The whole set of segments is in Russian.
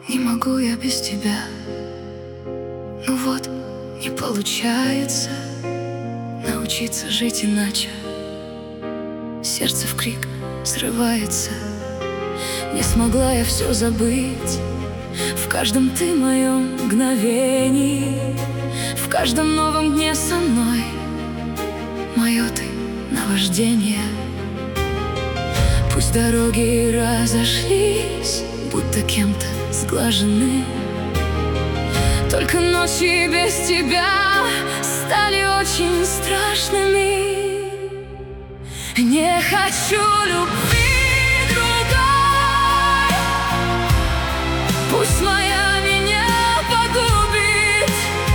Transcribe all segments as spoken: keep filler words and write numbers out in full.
Не могу я без тебя. Ну вот, не получается научиться жить иначе. Сердце в крик срывается. Не смогла я все забыть. В каждом ты моем мгновении, в каждом новом дне со мной. Мое ты наваждение. Пусть дороги разошлись, будто кем-то сглажены, только ночи без тебя стали очень страшными. Не хочу любви другой, пусть моя меня погубит.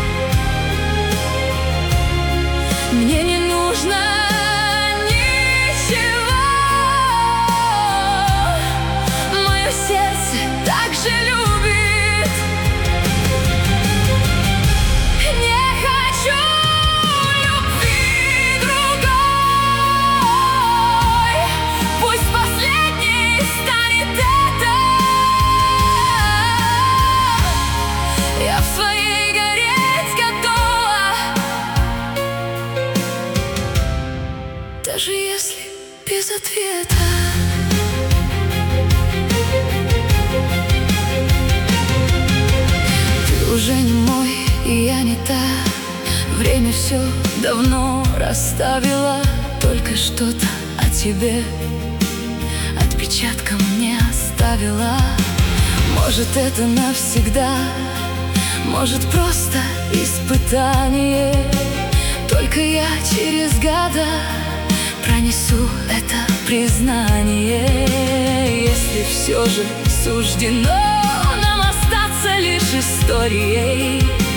Мне не нужно ничего, мое сердце так же любит. Не хочу любви другой, пусть последней станет это. Я в своей гореть готова, даже если без ответа. Ты уже не мой, и я не та. Время все давно расставило, только что-то о тебе отпечатком не оставила. Может, это навсегда, может, просто испытание. Только я через года пронесу это признание. Если все же суждено нам остаться лишь историей,